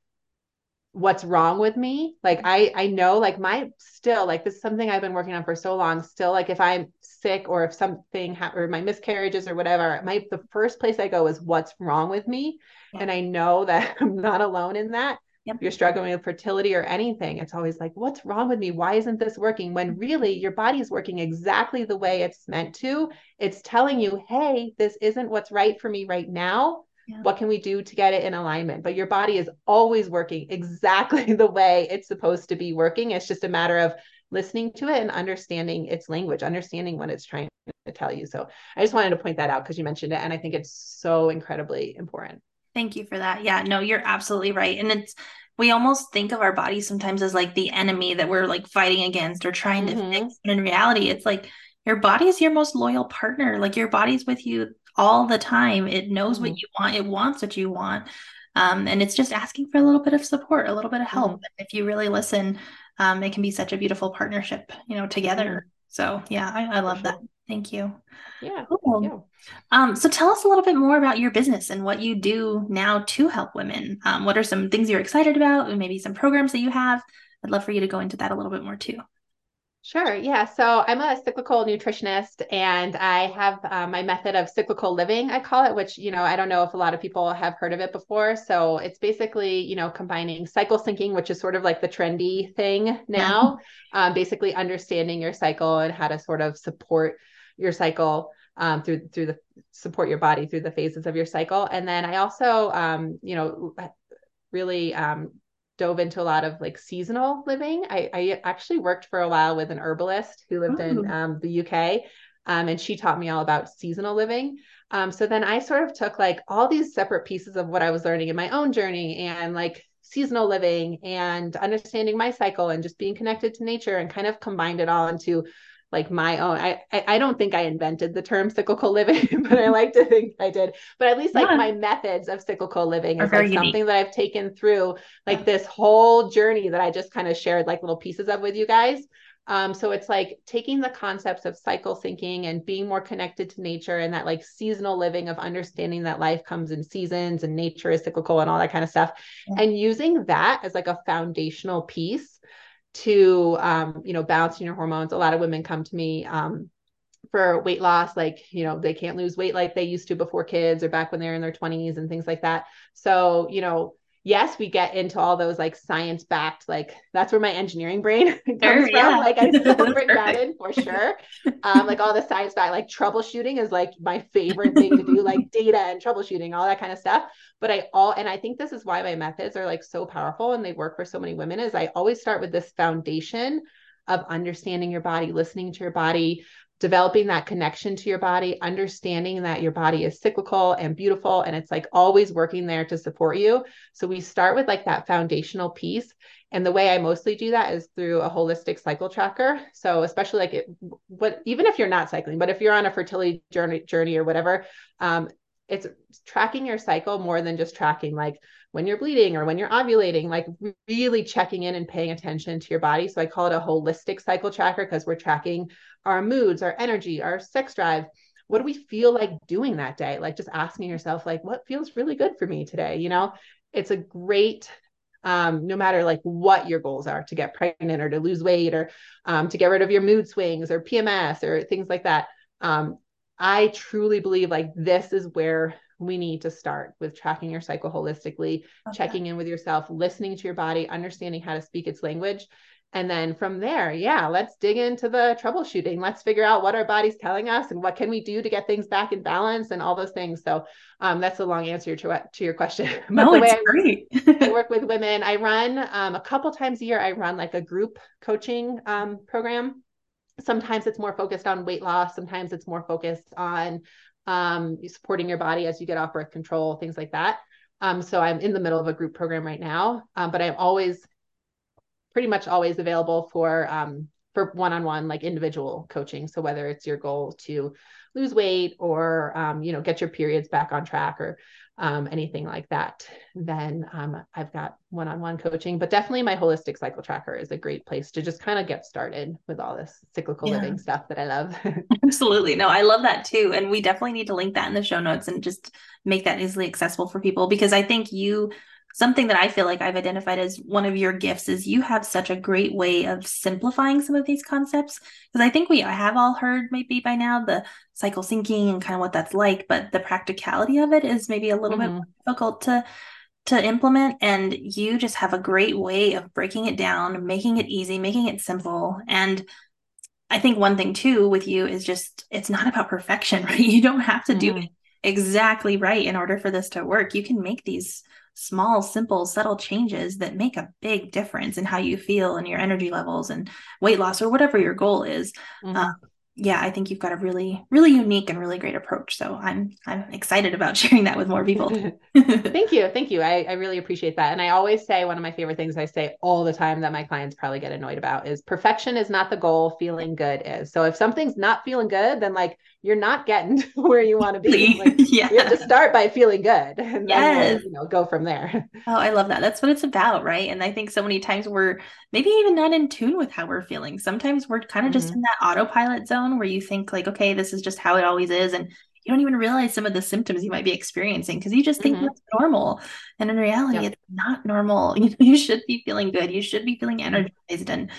what's wrong with me. Like I know like my still like this is something I've been working on for so long. Still like if I'm sick or if something or my miscarriages or whatever, the first place I go is what's wrong with me. Yeah. And I know that I'm not alone in that. Yep. If you're struggling with fertility or anything, it's always like, what's wrong with me? Why isn't this working? When really your body's working exactly the way it's meant to. It's telling you, hey, this isn't what's right for me right now. Yeah. What can we do to get it in alignment? But your body is always working exactly the way it's supposed to be working. It's just a matter of listening to it and understanding its language, understanding what it's trying to tell you. So I just wanted to point that out because you mentioned it. And I think it's so incredibly important. Thank you for that. Yeah, no, you're absolutely right. And we almost think of our bodies sometimes as like the enemy that we're like fighting against or trying to Mm-hmm. fix. But in reality, it's like your body is your most loyal partner. Like your body's with you all the time. It knows what Mm-hmm. you want, it wants what you want. And it's just asking for a little bit of support, a little bit of help. Mm-hmm. If you really listen, it can be such a beautiful partnership, Mm-hmm. together. So yeah, I For love that. sure. Thank you. Yeah. Thank Cool. you. So tell us a little bit more about your business and what you do now to help women. What are some things you're excited about and maybe some programs that you have? I'd love for you to go into that a little bit more too. Sure. Yeah. So I'm a cyclical nutritionist and I have my method of cyclical living, I call it, which, I don't know if a lot of people have heard of it before. So it's basically, combining cycle syncing, which is sort of like the trendy thing Yeah. now, basically understanding your cycle and how to sort of support your cycle through the support your body through the phases of your cycle. And then I also, really dove into a lot of like seasonal living. I actually worked for a while with an herbalist who lived in Ooh. the UK, and she taught me all about seasonal living. So then I sort of took like all these separate pieces of what I was learning in my own journey and like seasonal living and understanding my cycle and just being connected to nature and kind of combined it all into like my own. I don't think I invented the term cyclical living, but I like to think I did. But at least like Yeah, my methods of cyclical living are is like very unique. something that I've taken through like Yeah. this whole journey that I just kind of shared like little pieces of with you guys. So it's like taking the concepts of cycle syncing and being more connected to nature and that like seasonal living of understanding that life comes in seasons and nature is cyclical and all that kind of stuff, Yeah. and using that as like a foundational piece to balancing your hormones. A lot of women come to me for weight loss, like they can't lose weight like they used to before kids or back when they're in their 20s and things like that. So yes, we get into all those like science backed, like that's where my engineering brain Sure, comes from. yeah. Like I still That's bring that perfect. in for sure. Like all the science back, like troubleshooting is like my favorite thing to do, like data and troubleshooting, all that kind of stuff. But and I think this is why my methods are like so powerful and they work for so many women is I always start with this foundation of understanding your body, listening to your body, developing that connection to your body, understanding that your body is cyclical and beautiful and it's like always working there to support you. So we start with like that foundational piece. And the way I mostly do that is through a holistic cycle tracker. So especially like even if you're not cycling, but if you're on a fertility journey or whatever, it's tracking your cycle more than just tracking like when you're bleeding or when you're ovulating, like really checking in and paying attention to your body. So I call it a holistic cycle tracker because we're tracking our moods, our energy, our sex drive. What do we feel like doing that day? Like just asking yourself, like, what feels really good for me today? It's a great, no matter like what your goals are, to get pregnant or to lose weight or to get rid of your mood swings or PMS or things like that. I truly believe like this is where we need to start with tracking your cycle holistically, Okay. checking in with yourself, listening to your body, understanding how to speak its language. And then from there, yeah, let's dig into the troubleshooting. Let's figure out what our body's telling us and what can we do to get things back in balance and all those things. So that's a long answer to your question. But No, the way it's great. I work with women, I run a couple times a year, I run like a group coaching program. Sometimes it's more focused on weight loss. Sometimes it's more focused on supporting your body as you get off birth control, things like that. So I'm in the middle of a group program right now, but I'm always pretty much always available for one-on-one like individual coaching. So whether it's your goal to lose weight or get your periods back on track or anything like that, then I've got one-on-one coaching. But definitely my holistic cycle tracker is a great place to just kind of get started with all this cyclical Yeah. living stuff that I love. Absolutely. No, I love that too. And we definitely need to link that in the show notes and just make that easily accessible for people because I think something that I feel like I've identified as one of your gifts is you have such a great way of simplifying some of these concepts. Because I think we have all heard maybe by now the cycle syncing and kind of what that's like, but the practicality of it is maybe a little bit more Mm-hmm. difficult to implement. And you just have a great way of breaking it down, making it easy, making it simple. And I think one thing too with you is just it's not about perfection, right? You don't have to do it Mm-hmm. exactly right in order for this to work. You can make these small, simple, subtle changes that make a big difference in how you feel and your energy levels and weight loss or whatever your goal is. Uh, Mm-hmm. yeah, I think you've got a really, really unique and really great approach. So I'm excited about sharing that with more people. Thank you. Thank you. I really appreciate that. And I always say one of my favorite things I say all the time that my clients probably get annoyed about is perfection is not the goal, feeling good is. So if something's not feeling good, then like you're not getting to where you want to be. Like we have to Yeah. start by feeling good and then we'll, Yes. go from there. Oh, I love that. That's what it's about, right? And I think so many times we're maybe even not in tune with how we're feeling. Sometimes we're kind of just in Mm-hmm. that autopilot zone where you think like, okay, this is just how it always is. And you don't even realize some of the symptoms you might be experiencing because you just think Mm-hmm. that's normal. And in reality, Yep. it's not normal. You should be feeling good. You should be feeling Mm-hmm. energized. And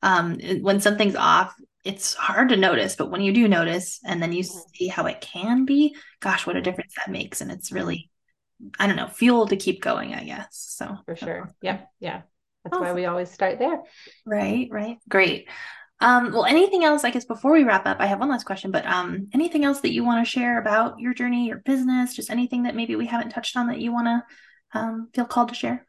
when something's off, it's hard to notice, but when you do notice and then you see how it can be, gosh, what a Mm-hmm. difference that makes. And it's Mm-hmm. really I don't know, fuel to keep going, I guess. So For that's sure. awesome. Yep. Yeah. That's why Awesome. we always start there. Right, right. Great. Well, anything else, I guess before we wrap up, I have one last question, but anything else that you want to share about your journey, your business, just anything that maybe we haven't touched on that you want to feel called to share?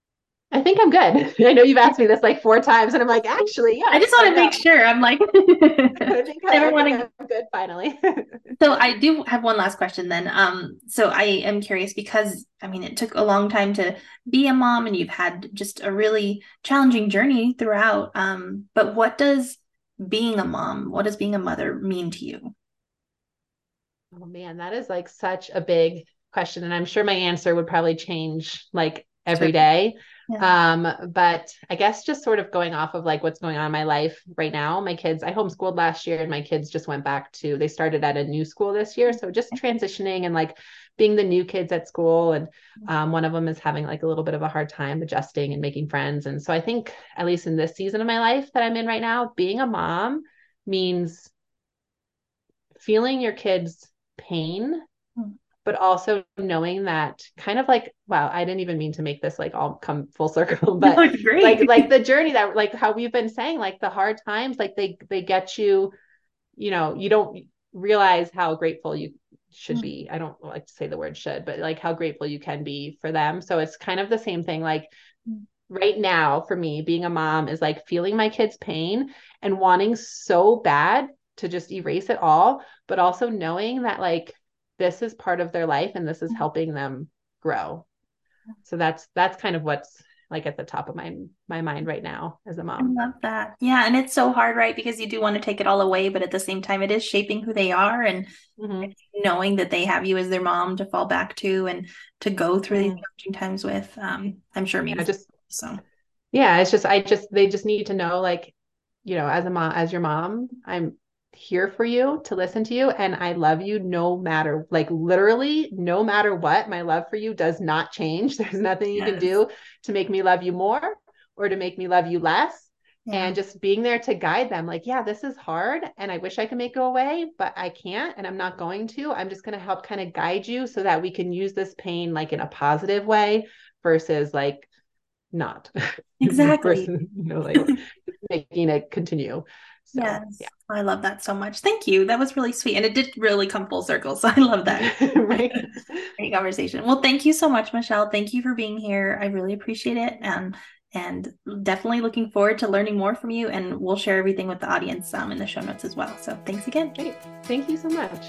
I think I'm good. I know you've asked me this like four times and I'm like, actually, I yes, just want to make no. sure. I'm like, I never think want to. I'm good finally. So I do have one last question then. So I am curious because I mean it took a long time to be a mom and you've had just a really challenging journey throughout. But what does being a mom, what does being a mother mean to you? Oh man, that is like such a big question. And I'm sure my answer would probably change like Sure. every day. Yeah. But I guess just sort of going off of like what's going on in my life right now, my kids, I homeschooled last year and my kids just went back they started at a new school this year. So just transitioning and like being the new kids at school. And one of them is having like a little bit of a hard time adjusting and making friends. And so I think, at least in this season of my life that I'm in right now, being a mom means feeling your kids' pain, but also knowing that kind of like, wow, I didn't even mean to make this like all come full circle, No, but it's great. like the journey that like how we've been saying, like the hard times, like they get you, you don't realize how grateful you should be. I don't like to say the word should, but like how grateful you can be for them. So it's kind of the same thing. Like right now for me, being a mom is like feeling my kids' pain and wanting so bad to just erase it all, but also knowing that like this is part of their life and this is helping them grow. So that's kind of like at the top of my mind right now as a I mom. love that. Yeah, and it's so hard, right? Because you do want to take it all away, but at the same time, it is shaping who they are and Mm-hmm. knowing that they have you as their mom to fall back to and to go through these Mm-hmm. challenging times with, I'm sure Yeah, means just so. yeah, it's just they just need to know, like, as a mom, as your mom, I'm here for you to listen to you, and I love you no matter, like, literally no matter what. My love for you does not change. There's nothing you can Yes. do to make me love you more or to make me love you less. Yeah. And just being there to guide them, like, yeah, this is hard and I wish I could make it go away, but I can't and I'm not going to. I'm just going to help kind of guide you so that we can use this pain like in a positive way versus like not Exactly. versus, like making it continue. So Yes. I love that so much. Thank you. That was really sweet. And it did really come full circle. So I love that. yeah. Right. Great conversation. Well, thank you so much, Michelle. Thank you for being here. I really appreciate it. And definitely looking forward to learning more from you. And we'll share everything with the audience in the show notes as well. So thanks again. Great. Thank you so much.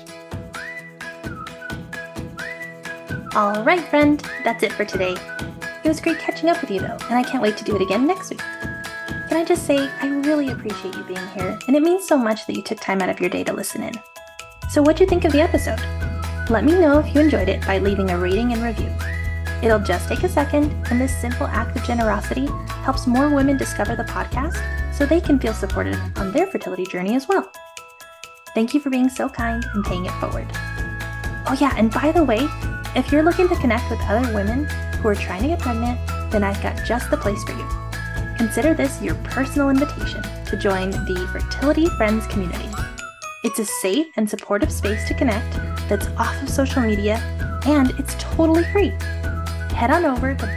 All right, friend. That's it for today. It was great catching up with you, though, and I can't wait to do it again next week. Can I just say, I really appreciate you being here, and it means so much that you took time out of your day to listen in. So what'd you think of the episode? Let me know if you enjoyed it by leaving a rating and review. It'll just take a second, and this simple act of generosity helps more women discover the podcast so they can feel supported on their fertility journey as well. Thank you for being so kind and paying it forward. Oh yeah, and by the way, if you're looking to connect with other women who are trying to get pregnant, then I've got just the place for you. Consider this your personal invitation to join the Fertility Friends community. It's a safe and supportive space to connect that's off of social media, and it's totally free. Head on over to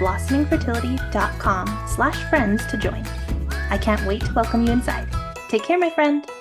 blossomingfertility.com/friends to join. I can't wait to welcome you inside. Take care, my friend.